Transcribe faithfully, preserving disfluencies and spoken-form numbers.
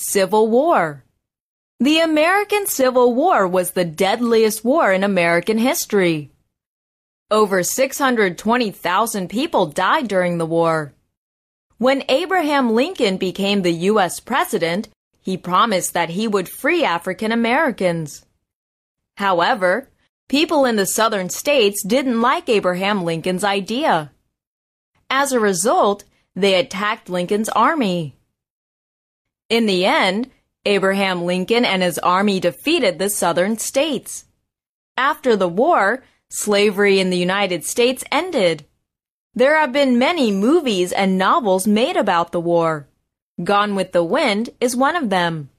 Civil War. The American Civil War was the deadliest war in American history. Over six hundred twenty thousand people died during the war. When Abraham Lincoln became the U S president, he promised that he would free African Americans. However, people in the southern states didn't like Abraham Lincoln's idea. As a result, they attacked Lincoln's army. In the end, Abraham Lincoln and his army defeated the southern states. After the war, slavery in the United States ended. There have been many movies and novels made about the war. Gone with the Wind is one of them.